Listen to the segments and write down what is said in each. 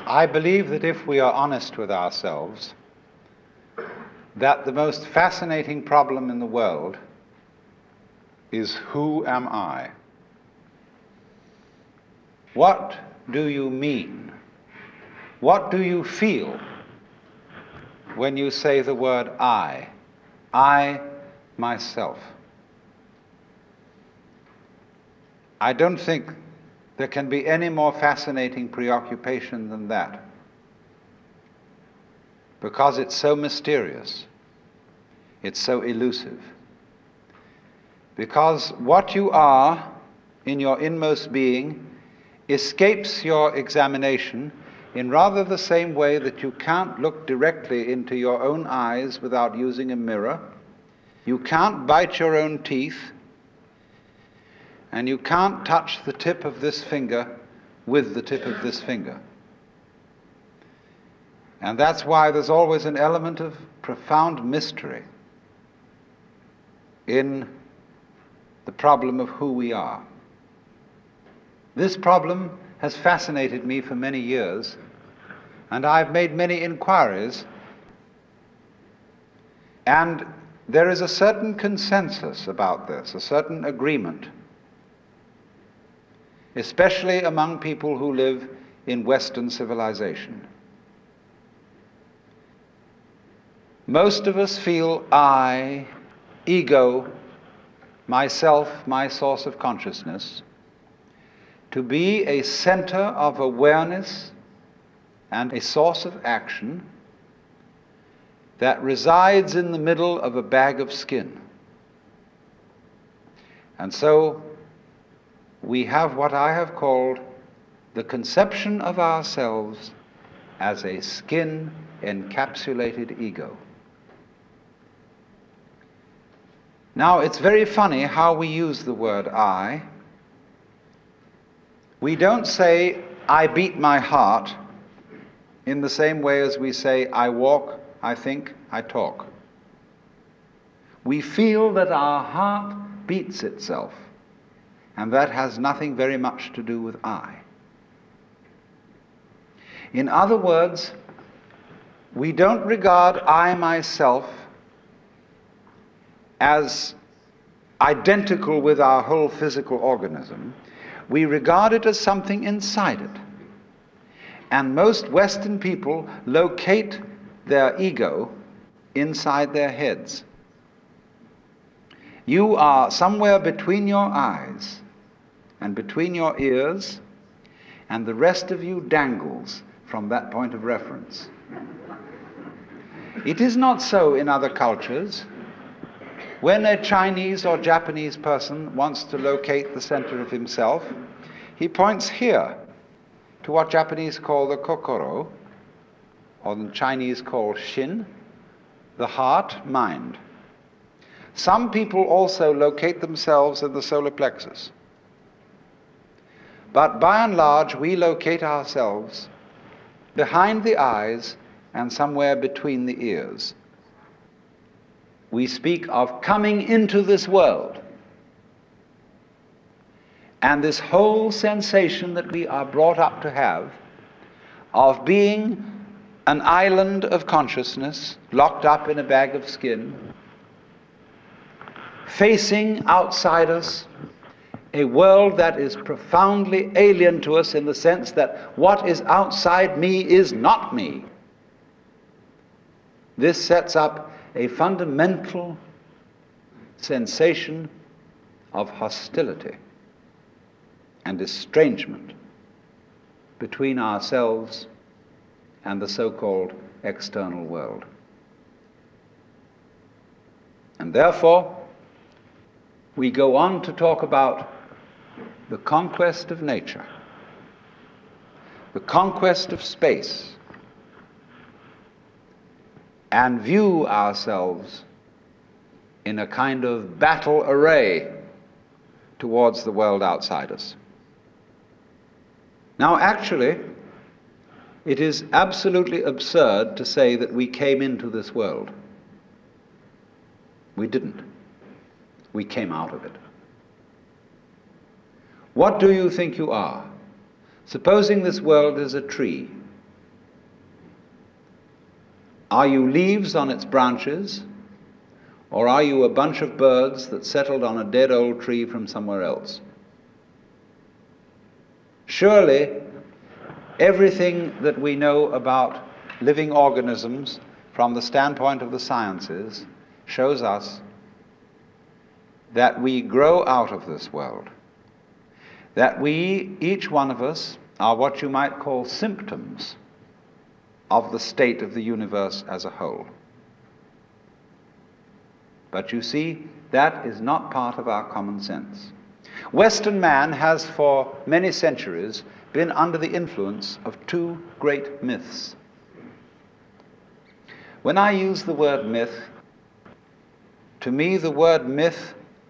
I believe that if we are honest with ourselves, that the most fascinating problem in the world is, who am I? What do you mean? What do you feel when you say the word I? I, myself. I don't think there can be any more fascinating preoccupation than that, because it's so mysterious, it's so elusive. Because what you are in your inmost being escapes your examination in rather the same way that you can't look directly into your own eyes without using a mirror, you can't bite your own teeth, and you can't touch the tip of this finger with the tip of this finger. And that's why there's always an element of profound mystery in the problem of who we are. This problem has fascinated me for many years, and I've made many inquiries, and there is a certain consensus about this, a certain agreement, especially among people who live in Western civilization. Most of us feel I, ego, myself, my source of consciousness, to be a center of awareness and a source of action that resides in the middle of a bag of skin. And so we have what I have called the conception of ourselves as a skin-encapsulated ego. Now, it's very funny how we use the word I. We don't say, I beat my heart, in the same way as we say, I walk, I think, I talk. We feel that our heart beats itself, and that has nothing very much to do with I. In other words, we don't regard I myself as identical with our whole physical organism. We regard it as something inside it. And most Western people locate their ego inside their heads. You are somewhere between your eyes and between your ears, and the rest of you dangles from that point of reference. It is not so in other cultures. When a Chinese or Japanese person wants to locate the center of himself, he points here to what Japanese call the kokoro, or the Chinese call shin, the heart, mind. Some people also locate themselves in the solar plexus. But by and large, we locate ourselves behind the eyes and somewhere between the ears. We speak of coming into this world. And this whole sensation that we are brought up to have of being an island of consciousness locked up in a bag of skin, facing outside us a world that is profoundly alien to us in the sense that what is outside me is not me. This sets up a fundamental sensation of hostility and estrangement between ourselves and the so-called external world. And therefore, we go on to talk about the conquest of nature, the conquest of space, and view ourselves in a kind of battle array towards the world outside us. Now, actually, it is absolutely absurd to say that we came into this world. We didn't. We came out of it. What do you think you are? Supposing this world is a tree. Are you leaves on its branches, or are you a bunch of birds that settled on a dead old tree from somewhere else? Surely, everything that we know about living organisms from the standpoint of the sciences shows us that we grow out of this world, that we, each one of us, are what you might call symptoms of the state of the universe as a whole. But you see, that is not part of our common sense. Western man has for many centuries been under the influence of two great myths. When I use the word myth, to me the word myth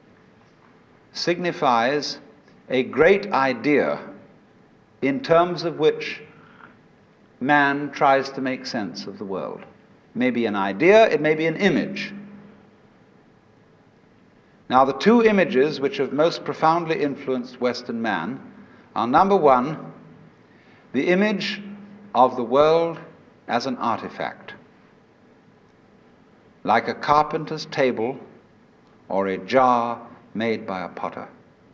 signifies a great idea in terms of which man tries to make sense of the world. It may be an idea, it may be an image. Now, the two images which have most profoundly influenced Western man are, number one, the image of the world as an artifact, like a carpenter's table or a jar made by a potter.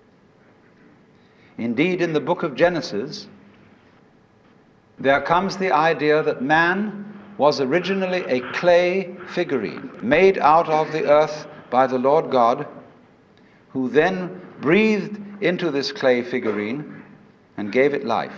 Indeed, in the book of Genesis, there comes the idea that man was originally a clay figurine made out of the earth by the Lord God, who then breathed into this clay figurine and gave it life.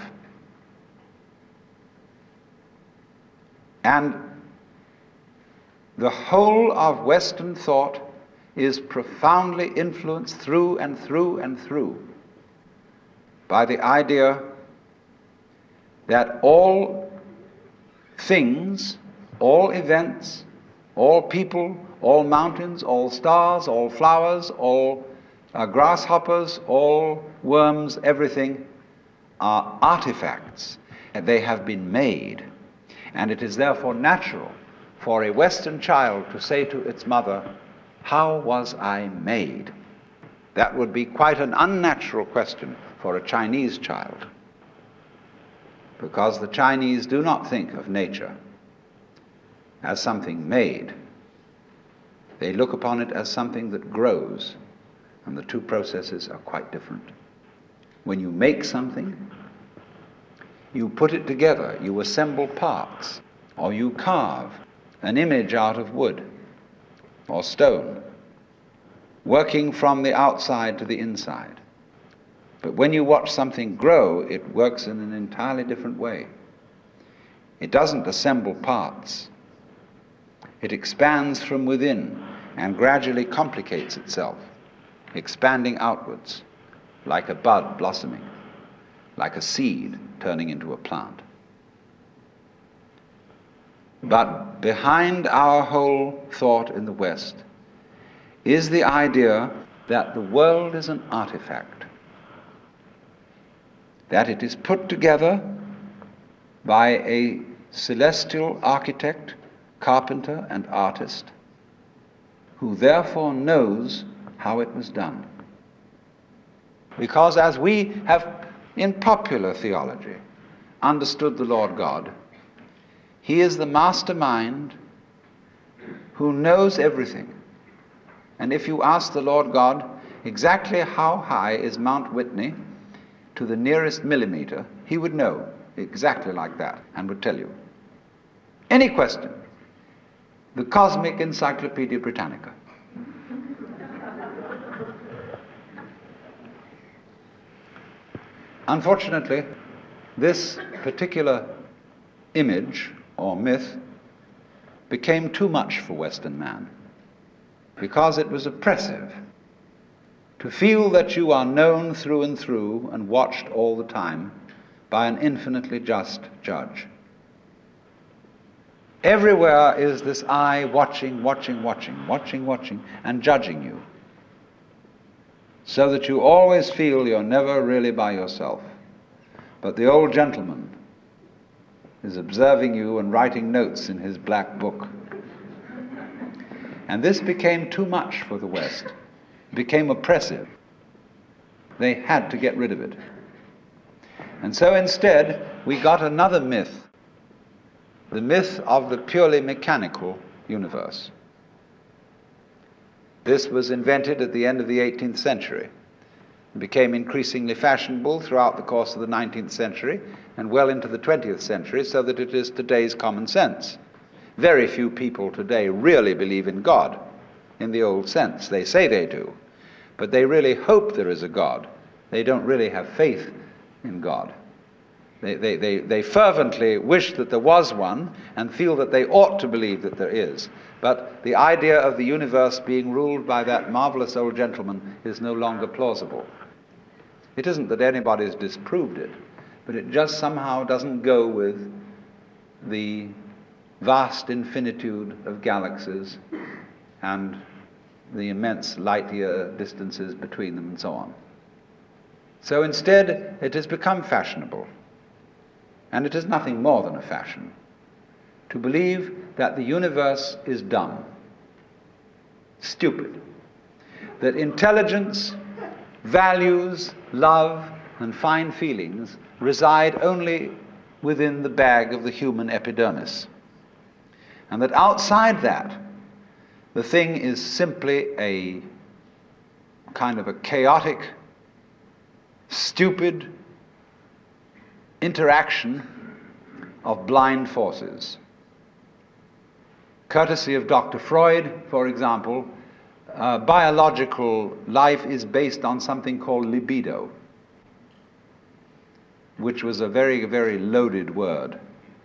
And the whole of Western thought is profoundly influenced through and through and through by the idea that all things, all events, all people, all mountains, all stars, all flowers, all grasshoppers, all worms, everything are artifacts. They have been made. And it is therefore natural for a Western child to say to its mother, "How was I made?" That would be quite an unnatural question for a Chinese child, because the Chinese do not think of nature as something made. They look upon it as something that grows, and the two processes are quite different. When you make something, you put it together, you assemble parts, or you carve an image out of wood or stone, working from the outside to the inside. But when you watch something grow, it works in an entirely different way. It doesn't assemble parts. It expands from within and gradually complicates itself, expanding outwards, like a bud blossoming, like a seed turning into a plant. But behind our whole thought in the West is the idea that the world is an artifact, that it is put together by a celestial architect, carpenter, and artist, who therefore knows how it was done. Because as we have in popular theology understood the Lord God, He is the mastermind who knows everything. And if you ask the Lord God exactly how high is Mount Whitney to the nearest millimeter, He would know exactly like that and would tell you. Any question, the Cosmic Encyclopedia Britannica. Unfortunately, this particular image or myth became too much for Western man, because it was oppressive to feel that you are known through and through and watched all the time by an infinitely just judge. Everywhere is this eye watching, and judging you, so that you always feel you're never really by yourself. But the old gentleman is observing you and writing notes in his black book. And this became too much for the West. It became oppressive. They had to get rid of it. And so instead, we got another myth, the myth of the purely mechanical universe. This was invented at the end of the 18th century and became increasingly fashionable throughout the course of the 19th century and well into the 20th century, so that it is today's common sense. Very few people today really believe in God in the old sense. They say they do, but they really hope there is a God. They don't really have faith in God. They fervently wish that there was one and feel that they ought to believe that there is. But the idea of the universe being ruled by that marvelous old gentleman is no longer plausible. It isn't that anybody's disproved it, but it just somehow doesn't go with the vast infinitude of galaxies and the immense light-year distances between them and so on. So instead, it has become fashionable, and it is nothing more than a fashion, to believe that the universe is dumb, stupid, that intelligence, values, love, and fine feelings reside only within the bag of the human epidermis, and that outside that, the thing is simply a kind of a chaotic, stupid interaction of blind forces. Courtesy of Dr. Freud, for example, biological life is based on something called libido, which was a very, very loaded word.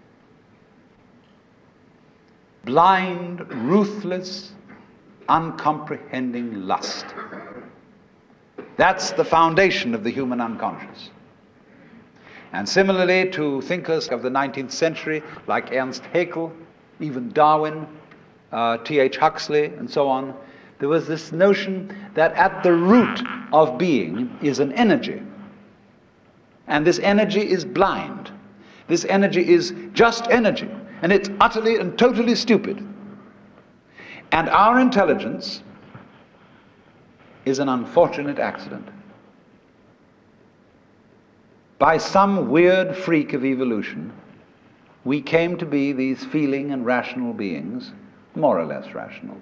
Blind, ruthless, uncomprehending lust. That's the foundation of the human unconscious. And similarly, to thinkers of the 19th century, like Ernst Haeckel, even Darwin, T.H. Huxley, and so on, there was this notion that at the root of being is an energy. And this energy is blind. This energy is just energy. And it's utterly and totally stupid. And our intelligence is an unfortunate accident. By some weird freak of evolution, we came to be these feeling and rational beings, more or less rational.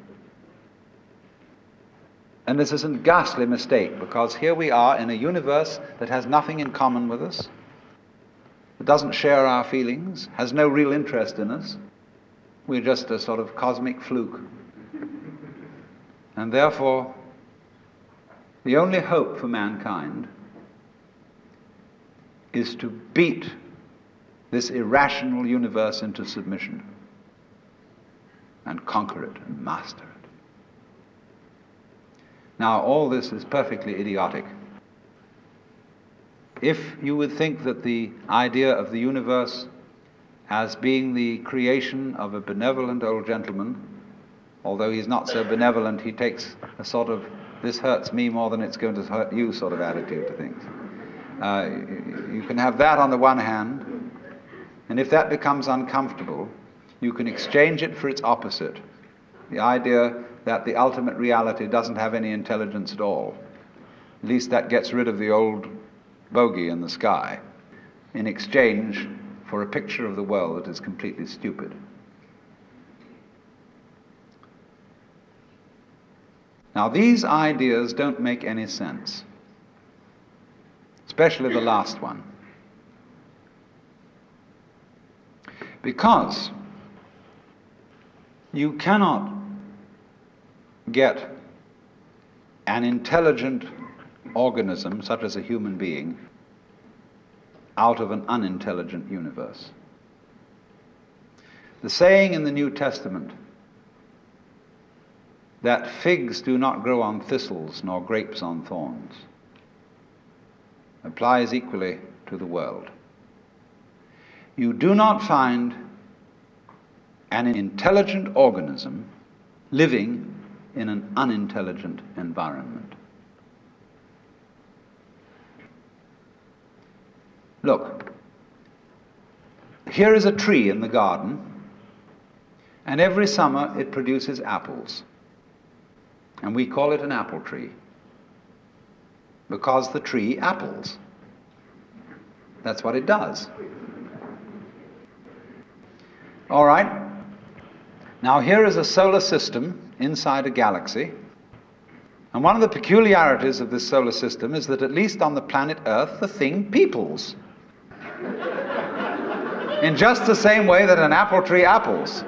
And this is a ghastly mistake, because here we are in a universe that has nothing in common with us, that doesn't share our feelings, has no real interest in us. We're just a sort of cosmic fluke. And therefore, the only hope for mankind is to beat this irrational universe into submission and conquer it and master it. Now, all this is perfectly idiotic. If you would think that the idea of the universe as being the creation of a benevolent old gentleman, although he's not so benevolent, he takes a sort of, this hurts me more than it's going to hurt you sort of attitude to things. You can have that on the one hand, and if that becomes uncomfortable, you can exchange it for its opposite, the idea that the ultimate reality doesn't have any intelligence at all. At least that gets rid of the old bogey in the sky, in exchange for a picture of the world that is completely stupid. Now, these ideas don't make any sense, especially the last one, because you cannot get an intelligent organism, such as a human being, out of an unintelligent universe. The saying in the New Testament that figs do not grow on thistles nor grapes on thorns applies equally to the world. You do not find an intelligent organism living in an unintelligent environment. Look, here is a tree in the garden, and every summer it produces apples. And we call it an apple tree, because the tree apples. That's what it does. All right. Now here is a solar system inside a galaxy. And one of the peculiarities of this solar system is that at least on the planet Earth, the thing peoples. In just the same way that an apple tree apples.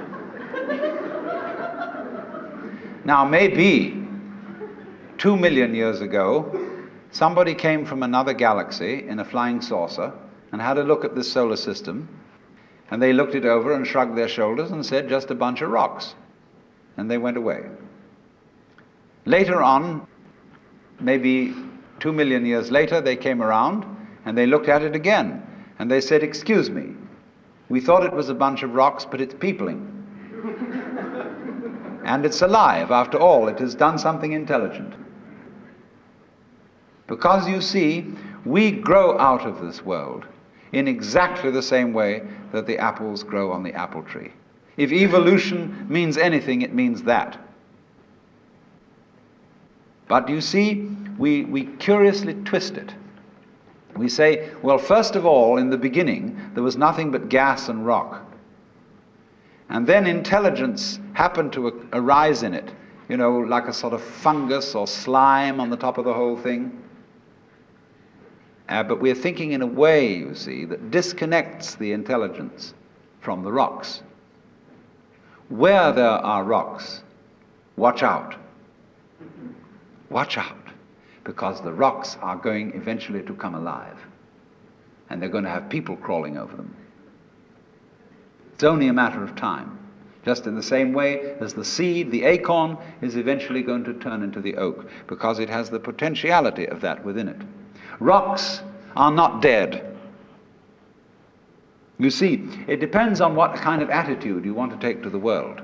Now maybe 2 million years ago, somebody came from another galaxy in a flying saucer and had a look at this solar system, and they looked it over and shrugged their shoulders and said, just a bunch of rocks. And they went away. Later on, maybe 2 million years later, they came around and they looked at it again. And they said, excuse me, we thought it was a bunch of rocks, but it's peopling. And it's alive. After all, it has done something intelligent. Because you see, we grow out of this world in exactly the same way that the apples grow on the apple tree. If evolution means anything, it means that. But you see, we curiously twist it. We say, well, first of all, in the beginning, there was nothing but gas and rock. And then intelligence happened to arise in it, like a sort of fungus or slime on the top of the whole thing. But we're thinking in a way, you see, that disconnects the intelligence from the rocks. Where there are rocks, watch out. Watch out, because the rocks are going eventually to come alive, and they're going to have people crawling over them. It's only a matter of time, just in the same way as the seed, the acorn, is eventually going to turn into the oak, because it has the potentiality of that within it. Rocks are not dead. You see, it depends on what kind of attitude you want to take to the world.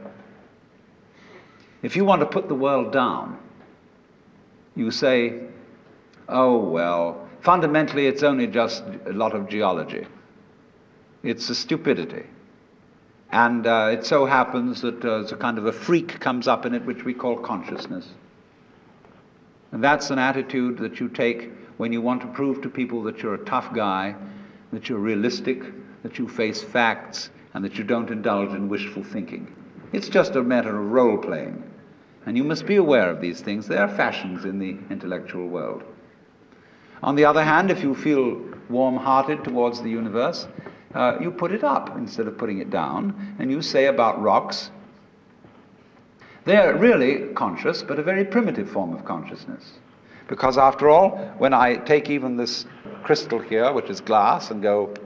If you want to put the world down, you say, oh, well, fundamentally it's only just a lot of geology. It's a stupidity. And it so happens that a kind of a freak comes up in it which we call consciousness. And that's an attitude that you take when you want to prove to people that you're a tough guy, that you're realistic, that you face facts, and that you don't indulge in wishful thinking. It's just a matter of role-playing. And you must be aware of these things. They are fashions in the intellectual world. On the other hand, if you feel warm-hearted towards the universe, you put it up instead of putting it down, and you say about rocks, they're really conscious, but a very primitive form of consciousness. Because after all, when I take even this crystal here, which is glass, and go,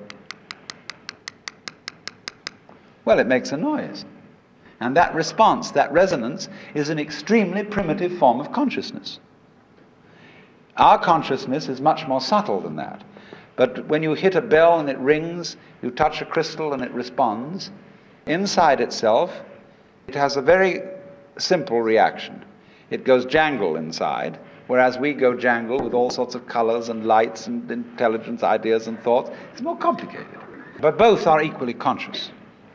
well, it makes a noise. And that response, that resonance, is an extremely primitive form of consciousness. Our consciousness is much more subtle than that. But when you hit a bell and it rings, you touch a crystal and it responds, inside itself, it has a very simple reaction. It goes jangle inside, whereas we go jangle with all sorts of colors and lights and intelligence, ideas and thoughts. It's more complicated. But both are equally conscious,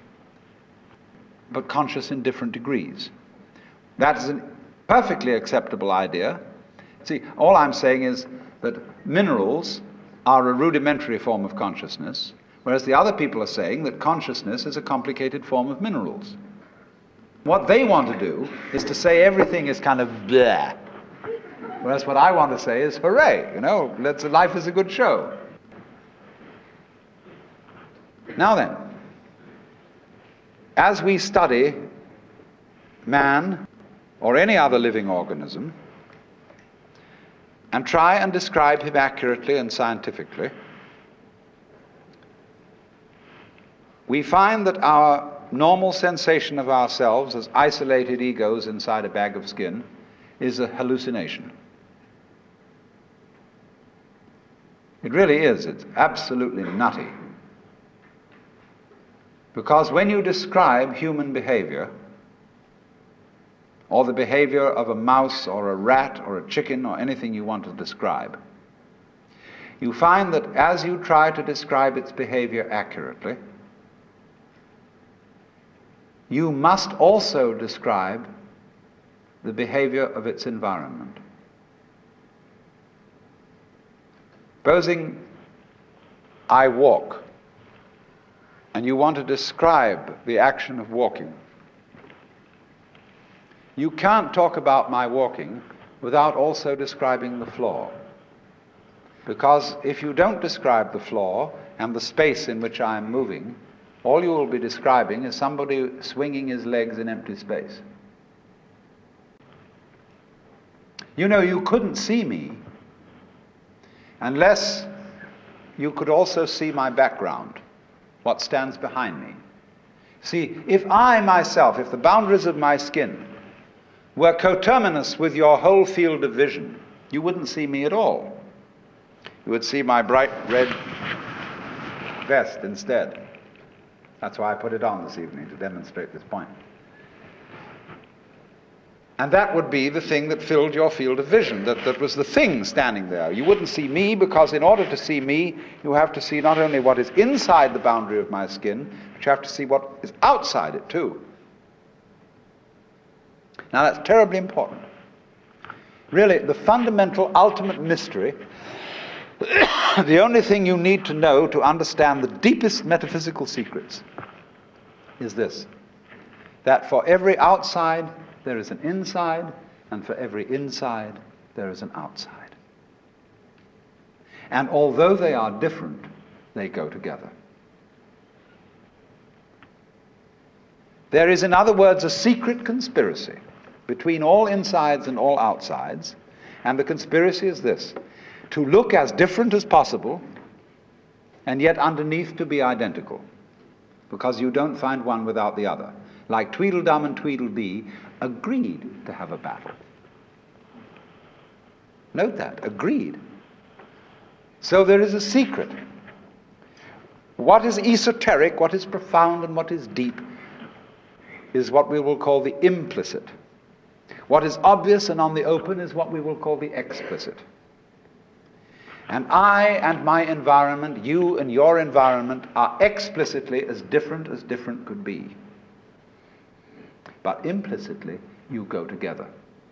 but conscious in different degrees. That is a perfectly acceptable idea. See, all I'm saying is that minerals are a rudimentary form of consciousness, whereas the other people are saying that consciousness is a complicated form of minerals. What they want to do is to say everything is kind of bleh, whereas what I want to say is hooray, life is a good show. Now then, as we study man or any other living organism and try and describe him accurately and scientifically, we find that our normal sensation of ourselves as isolated egos inside a bag of skin is a hallucination. It really is. It's absolutely nutty. Because when you describe human behavior, or the behavior of a mouse or a rat or a chicken or anything you want to describe, you find that as you try to describe its behavior accurately, you must also describe the behavior of its environment. Supposing I walk and you want to describe the action of walking, you can't talk about my walking without also describing the floor. Because if you don't describe the floor and the space in which I am moving, all you will be describing is somebody swinging his legs in empty space. You know, you couldn't see me unless you could also see my background, what stands behind me. See, if I myself, if the boundaries of my skin were coterminous with your whole field of vision, you wouldn't see me at all. You would see my bright red vest instead. That's why I put it on this evening, to demonstrate this point. And that would be the thing that filled your field of vision, that was the thing standing there. You wouldn't see me, because in order to see me, you have to see not only what is inside the boundary of my skin, but you have to see what is outside it too. Now that's terribly important. Really, the fundamental, ultimate mystery, the only thing you need to know to understand the deepest metaphysical secrets is this: that for every outside there is an inside, and for every inside there is an outside. And although they are different, they go together. There is, in other words, a secret conspiracy between all insides and all outsides, and the conspiracy is this: to look as different as possible, and yet underneath to be identical, because you don't find one without the other. Like Tweedledum and Tweedledee agreed to have a battle. Note that, agreed. So there is a secret. What is esoteric, what is profound, and what is deep is what we will call the implicit. What is obvious and on the open is what we will call the explicit. And I and my environment, you and your environment, are explicitly as different could be. But implicitly, you go together.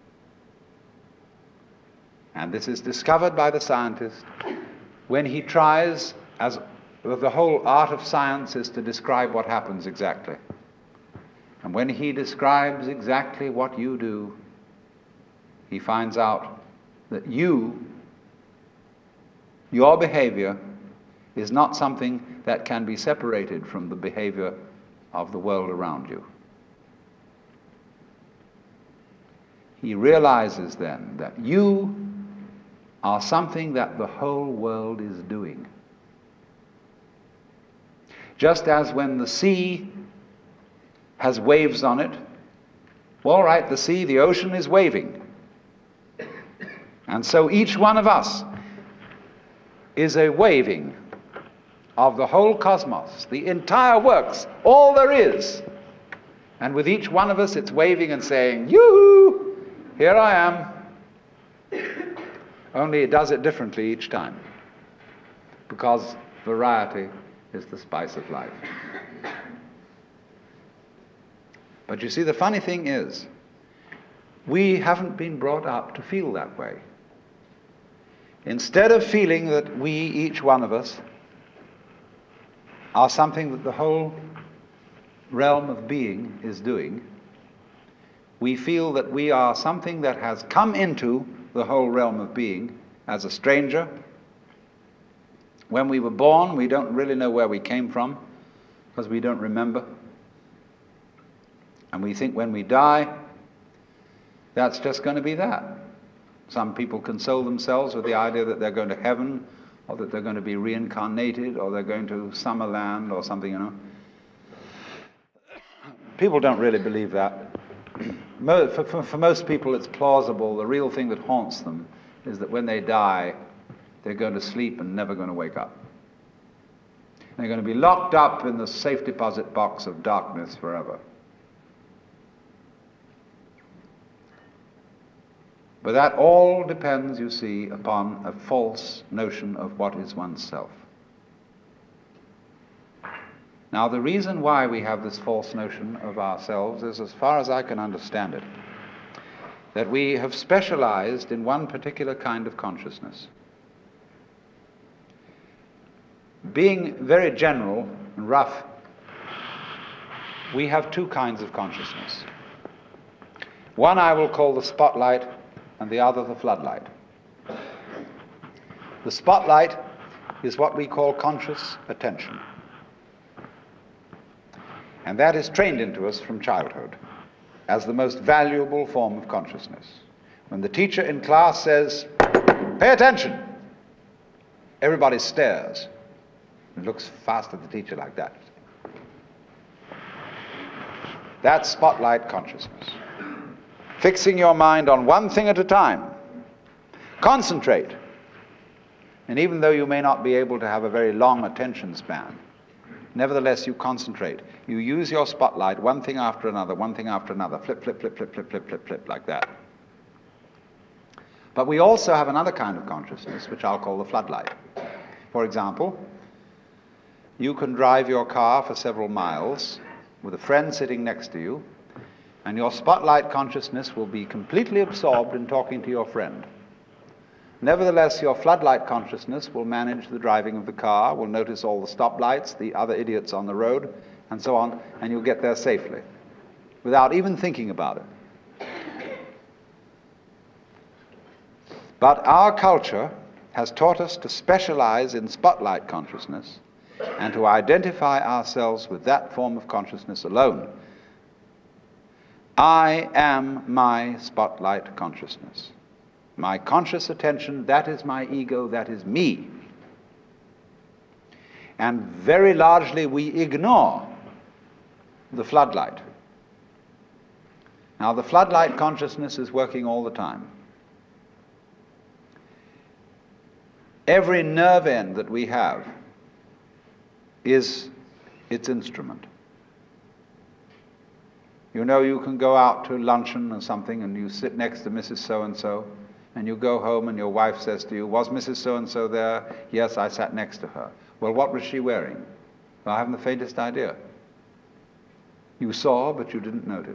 And this is discovered by the scientist when he tries, as the whole art of science is to describe what happens exactly. And when he describes exactly what you do, he finds out that your behavior is not something that can be separated from the behavior of the world around you. He realizes then that you are something that the whole world is doing. Just as when the sea has waves on it, all right, the sea, the ocean is waving. And so each one of us is a waving of the whole cosmos, the entire works, all there is. And with each one of us, it's waving and saying, yoo-hoo! Here I am. Only it does it differently each time, because variety is the spice of life. But you see, the funny thing is, we haven't been brought up to feel that way. Instead of feeling that we, each one of us, are something that the whole realm of being is doing, we feel that we are something that has come into the whole realm of being as a stranger. When we were born, we don't really know where we came from, because we don't remember. And we think when we die, that's just going to be that. Some people console themselves with the idea that they're going to heaven, or that they're going to be reincarnated, or they're going to Summerland or something, you know. People don't really believe that. For most people it's plausible. The real thing that haunts them is that when they die, they're going to sleep and never going to wake up. They're going to be locked up in the safe deposit box of darkness forever. But that all depends, you see, upon a false notion of what is oneself. Now, the reason why we have this false notion of ourselves is, as far as I can understand it, that we have specialized in one particular kind of consciousness. Being very general and rough we have two kinds of consciousness. One I will call the spotlight, and the other the floodlight. The spotlight is what we call conscious attention. And that is trained into us from childhood as the most valuable form of consciousness. When the teacher in class says, "Pay attention," everybody stares and looks fast at the teacher like that. That's spotlight consciousness. Fixing your mind on one thing at a time. Concentrate. And even though you may not be able to have a very long attention span, nevertheless you concentrate. You use your spotlight, one thing after another, one thing after another, flip, flip, flip, flip, flip, flip, flip, flip, like that. But we also have another kind of consciousness, which I'll call the floodlight. For example, you can drive your car for several miles with a friend sitting next to you, and your spotlight consciousness will be completely absorbed in talking to your friend. Nevertheless, your floodlight consciousness will manage the driving of the car, will notice all the stoplights, the other idiots on the road, and so on, and you'll get there safely, without even thinking about it. But our culture has taught us to specialize in spotlight consciousness and to identify ourselves with that form of consciousness alone. I am my spotlight consciousness. My conscious attention, that is my ego, that is me. And very largely we ignore the floodlight. Now the floodlight consciousness is working all the time. Every nerve end that we have is its instrument. You know, you can go out to luncheon or something and you sit next to Mrs. So-and-so, and you go home and your wife says to you, "Was Mrs. So-and-so there?" "Yes, I sat next to her." "Well, what was she wearing?" "Well, I haven't the faintest idea." You saw, but you didn't notice.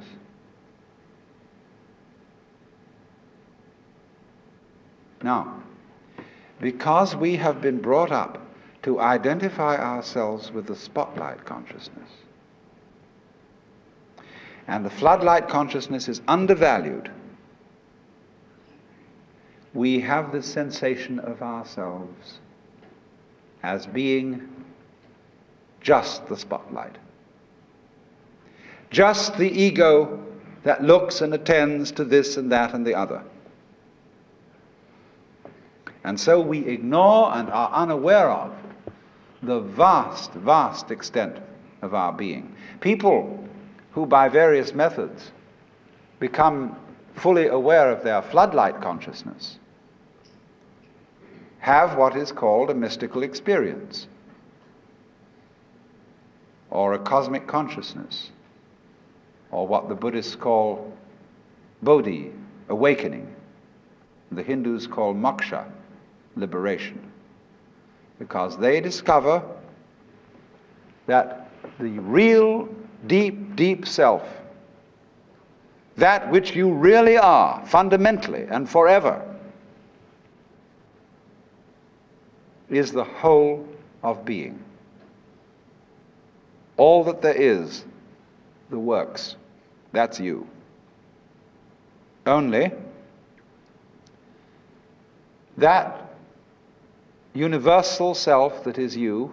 Now, because we have been brought up to identify ourselves with the spotlight consciousness, and the floodlight consciousness is undervalued, we have this sensation of ourselves as being just the spotlight, just the ego that looks and attends to this and that and the other. And so we ignore and are unaware of the vast, vast extent of our being. People who by various methods become fully aware of their floodlight consciousness have what is called a mystical experience, or a cosmic consciousness, or what the Buddhists call bodhi, awakening. The Hindus call moksha, liberation, because they discover that the real deep, deep self, that which you really are, fundamentally and forever, is the whole of being. All that there is, the works, that's you. Only that universal self that is you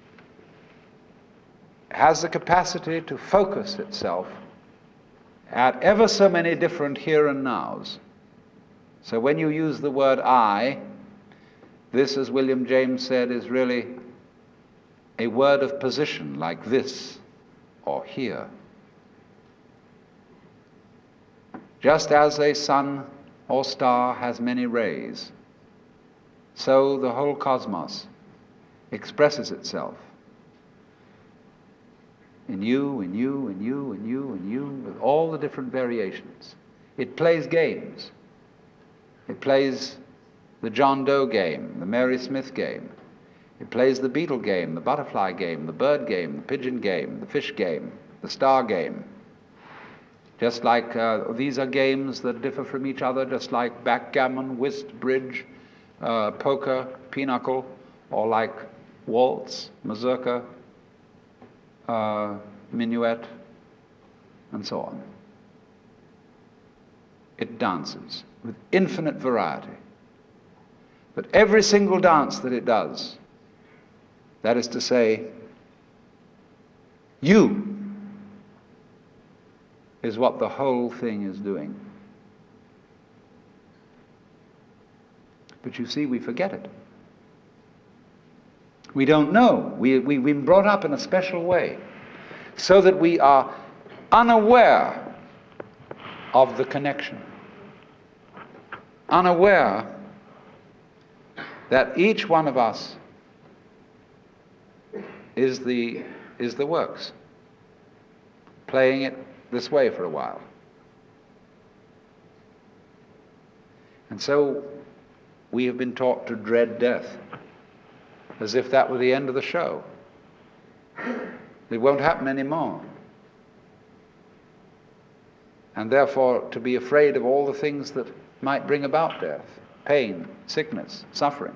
has the capacity to focus itself at ever so many different here and nows. So when you use the word I, this, as William James said, is really a word of position, like this or here. Just as a sun or star has many rays, so the whole cosmos expresses itself in you, in you, in you, in you, in you, with all the different variations. It plays games. It plays the John Doe game, the Mary Smith game. It plays the beetle game, the butterfly game, the bird game, the pigeon game, the fish game, the star game. Just like these are games that differ from each other, just like backgammon, whist, bridge, poker, pinochle, or like waltz, mazurka, minuet, and so on. It dances with infinite variety. But every single dance that it does, that is to say, you is what the whole thing is doing. But you see, we forget it. We don't know. We've been brought up in a special way so that we are unaware of the connection, unaware that each one of us is the works, playing it this way for a while. And so we have been taught to dread death, as if that were the end of the show. It won't happen anymore. And therefore to be afraid of all the things that might bring about death, pain, sickness, suffering.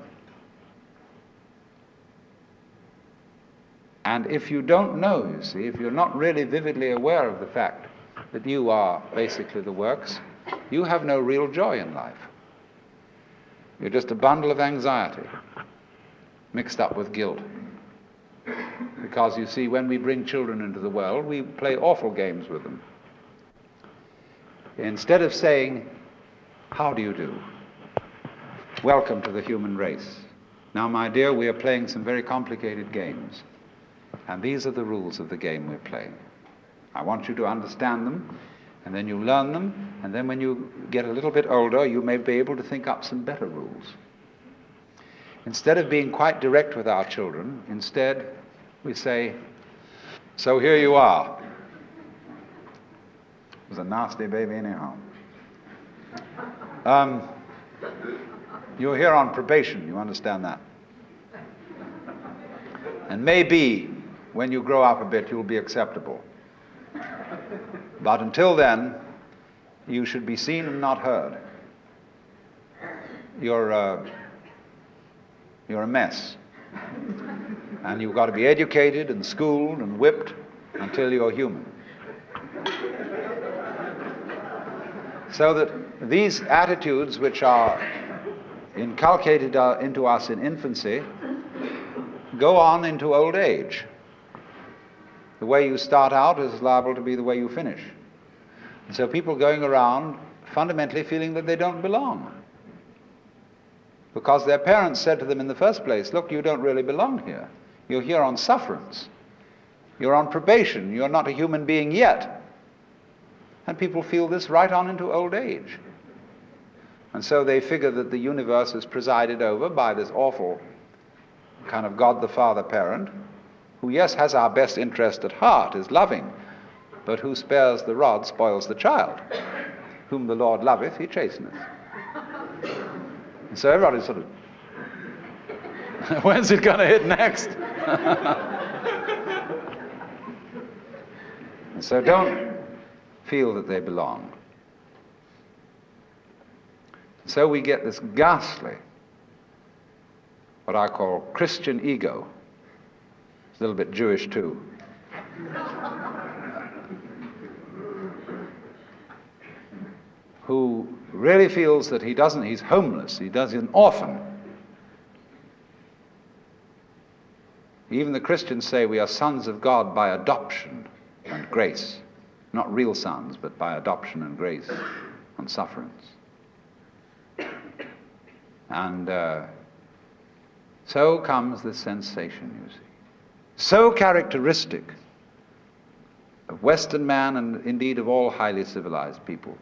And if you don't know, you see, if you're not really vividly aware of the fact that you are basically the works, you have no real joy in life. You're just a bundle of anxiety mixed up with guilt. Because you see, when we bring children into the world, we play awful games with them. Instead of saying, "How do you do? Welcome to the human race. Now, my dear, we are playing some very complicated games. And these are the rules of the game we're playing. I want you to understand them, and then you learn them, and then when you get a little bit older, you may be able to think up some better rules." Instead of being quite direct with our children, instead we say, "So here you are." It was a nasty baby anyhow. You're here on probation, you understand that? And maybe when you grow up a bit, you'll be acceptable. But until then, you should be seen and not heard. You're a mess. And you've got to be educated and schooled and whipped until you're human. So that these attitudes which are inculcated into us in infancy go on into old age. The way you start out is liable to be the way you finish. And so people going around fundamentally feeling that they don't belong. Because their parents said to them in the first place, "Look, you don't really belong here. You're here on sufferance. You're on probation. You're not a human being yet." And people feel this right on into old age. And so they figure that the universe is presided over by this awful kind of God the Father parent, who, yes, has our best interest at heart, is loving, but who spares the rod, spoils the child. Whom the Lord loveth, he chasteneth. And so everybody's sort of, when's it going to hit next? And so don't feel that they belong. So we get this ghastly, what I call Christian ego. It's a little bit Jewish too. Who really feels that he's homeless, he's an orphan. Even the Christians say we are sons of God by adoption and grace. Not real sons, but by adoption and grace and sufferance. And so comes this sensation, you see. So characteristic of Western man and indeed of all highly civilized people.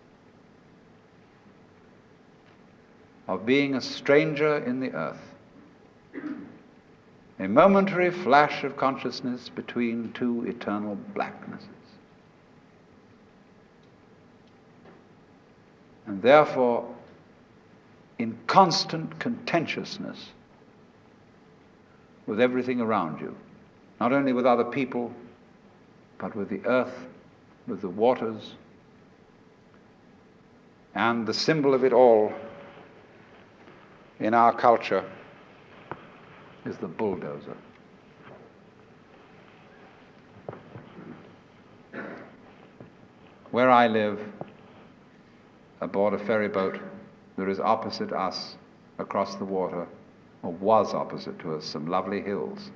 Of being a stranger in the earth. A momentary flash of consciousness between two eternal blacknesses. And therefore, in constant contentiousness with everything around you, not only with other people, but with the earth, with the waters, and the symbol of it all in our culture is the bulldozer. Where I live, aboard a ferry boat, there is opposite us, across the water, or was opposite to us, some lovely hills.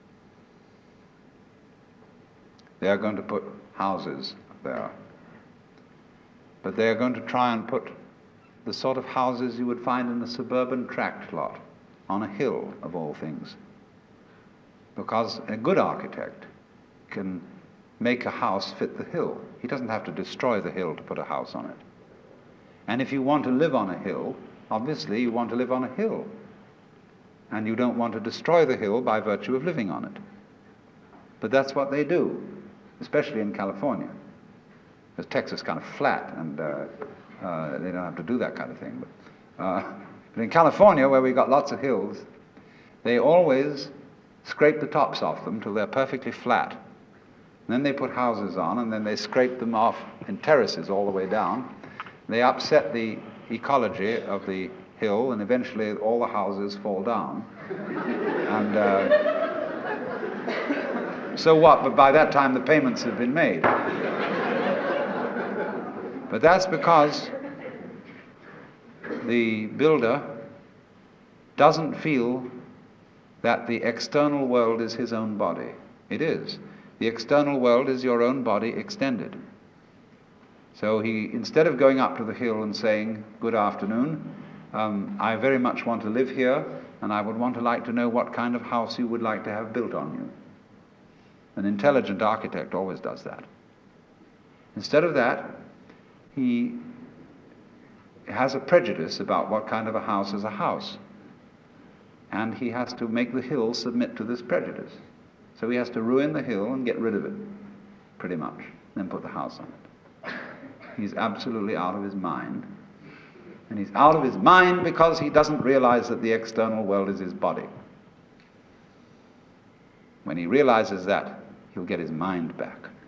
They are going to put houses there. But they are going to try and put the sort of houses you would find in a suburban tract lot, on a hill of all things. Because a good architect can make a house fit the hill. He doesn't have to destroy the hill to put a house on it. And if you want to live on a hill, obviously you want to live on a hill. And you don't want to destroy the hill by virtue of living on it. But that's what they do, especially in California. Because Texas is kind of flat, and they don't have to do that kind of thing. But in California, where we've got lots of hills, they always scrape the tops off them till they're perfectly flat. And then they put houses on, and then they scrape them off in terraces all the way down. They upset the ecology of the hill, and eventually all the houses fall down. And so what? But by that time the payments have been made. But that's because the builder doesn't feel that the external world is his own body. It is. The external world is your own body extended. So he, instead of going up to the hill and saying, "Good afternoon, I very much want to live here, and I would like to know what kind of house you would like to have built on you." An intelligent architect always does that. Instead of that, he has a prejudice about what kind of a house is a house. And he has to make the hill submit to this prejudice. So he has to ruin the hill and get rid of it, pretty much, then put the house on it. He's absolutely out of his mind. And he's out of his mind because he doesn't realize that the external world is his body. When he realizes that, he'll get his mind back.